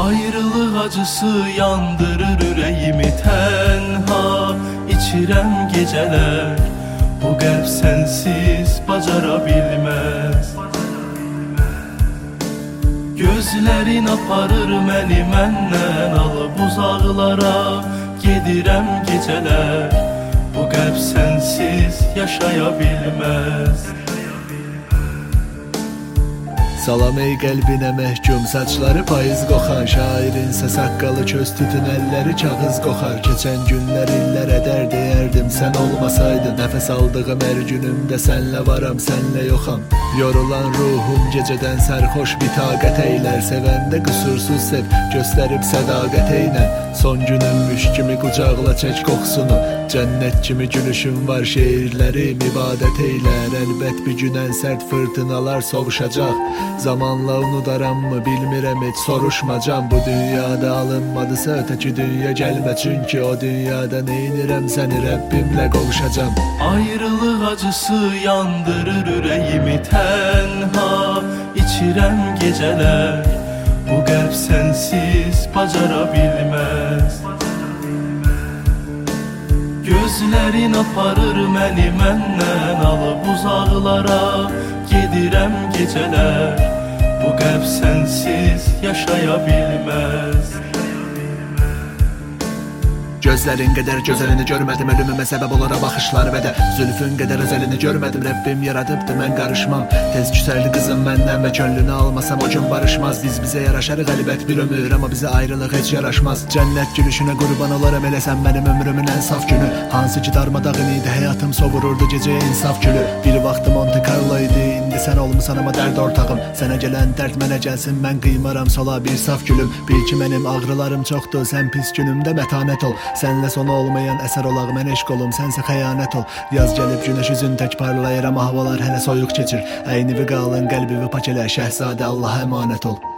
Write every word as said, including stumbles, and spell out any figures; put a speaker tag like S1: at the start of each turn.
S1: Ayrılıq acısı yandırır ürəyimi tənha, içirəm gecələr, bu qəlb sənsiz bacara bilməz. Gözlərin aparır məni məndən alıb uzaqlara, gedirəm gecələr, bu qəlb sənsiz yaşaya bilməz.
S2: Salam ey qəlbinə məhkum, saçları payız qoxan, şairinsə saqqalı köz tütün, əlləri kağız qoxar. Keçən günlər illər ədər deyərdim, sən olmasaydın. Nəfəs aldığım hər günümdə sənlə varam, sənlə yoxam. Yorulan ruhum gecədən sərxoş bir taqət eylər. Sevəndə qüsursuz sev, göstərib sədaqət eynə. Son günümmüş kimi qucaqla çək qoxsunu, cənnət kimi gülüşüm var, şeirlərim ibadət eylər. Əlbət bir günən sərt fırtınalar sovuşacaq, zamanla unudarammı bilmirəm, heç soruşmacam. Bu dünyada alınmadısa ötəki dünya gəlmə, çünki o dünyada neynirəm səni Rəbbimlə qovuşacam.
S1: Ayrılıq acısı yandırır ürəyimi tənha, içirəm gecələr, bu qəlb sənsiz bacara bilməz. Gözlərin aparır məni məndən alıb uzaqlara, gedirəm gecələr, bu qəlb sənsiz yaşaya bilməz.
S2: Gözlərin qədər gözəlini görmədim, ölümümə səbəb olara baxışlar və də zülfün qədər özəlini görmədim. Rəbbim yaradıbdı, mən qarışmam. Tez küsərli qızım məndən və könlünü almasam o gün barışmaz. Biz bizə yaraşarıq əlbət bir ömür, amma bizə ayrılıq heç yaraşmaz. Cənnət gülüşünə qurban olaram, elə sən mənim ömrümün ən saf günü. Hansı ki darmadağın idi, həyatım sovururdu gecəyə insaf gülü. Bir vaxtı Monte Carlo idi, indi sən olmusan amma dərd ortağım. Sənə gələn dərd mənə gəlsin, mən qıymaram sola bir saf gülüm. Bil ki mənim ağrılarım çoxdur, sən pis günümdə mətanət ol. Sənlə sonu olmayan əsər olaq, mən eşq olum, sənsə xəyanət ol. Yaz gəlib günəş üzün tək parlayır, amma havalar hələ soyuq keçir. Əynivi qalın, qəlbivi pak elə, şəhzadə Allaha əmanət ol.